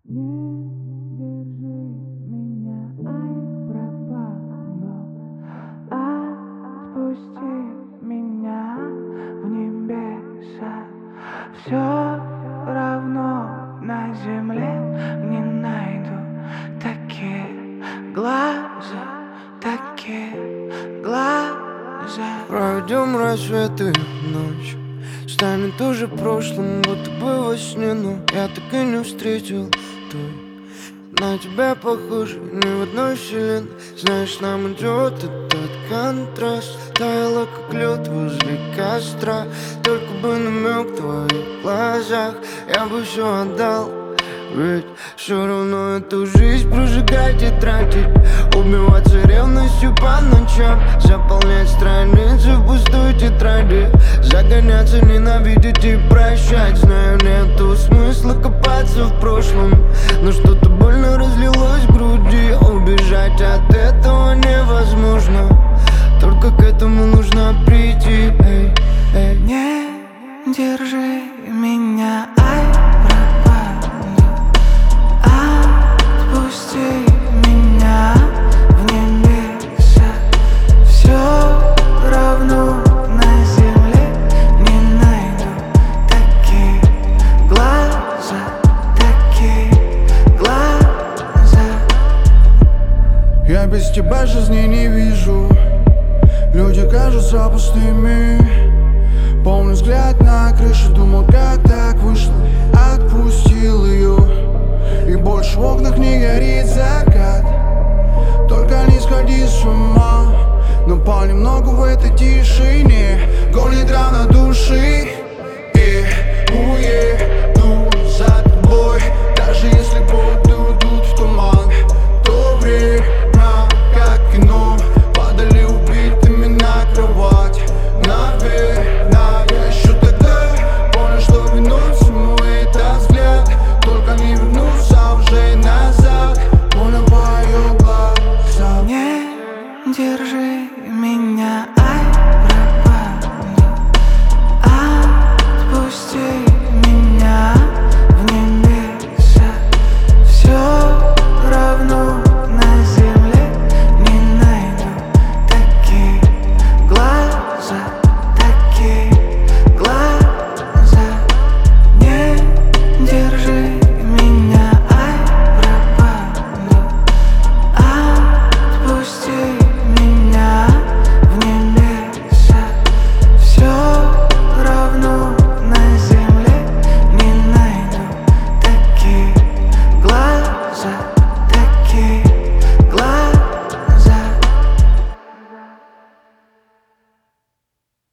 Не держи меня, ай, пропаду. Отпусти меня в небеса. Все равно на земле не найду такие глаза, такие глаза. Проведем рассветы ночь, станет уже прошлым, будто бы во сне. Но я так и не встретил той. На тебя похожи не в одной вселенной. Знаешь, нам идет этот контраст. Таяла как лед возле костра. Только бы намек в твоих глазах. Я бы все отдал, ведь все равно эту жизнь прожигать и тратить. Убиваться ревностью по ночам, заполнять страницы в пустой тетради. Загоняться, ненавидеть и прощать. Знаю, нету смысла копаться в прошлом, но что-то больно разлилось в груди. Убежать от этого невозможно, только к этому нужно прийти. Эй, эй. Не держи меня, ай, пропаду. Отпусти меня в небеса. Все равно на земле не найду такие глаза, такие глаза. Я без тебя жизни не вижу. Люди кажутся пустыми. Помню взгляд на крыше, думал, как так вышло. Отпустил ее, и больше в окнах не горит закат. Только не сходи с ума, но понемногу в этой тишине гонит равнодушие.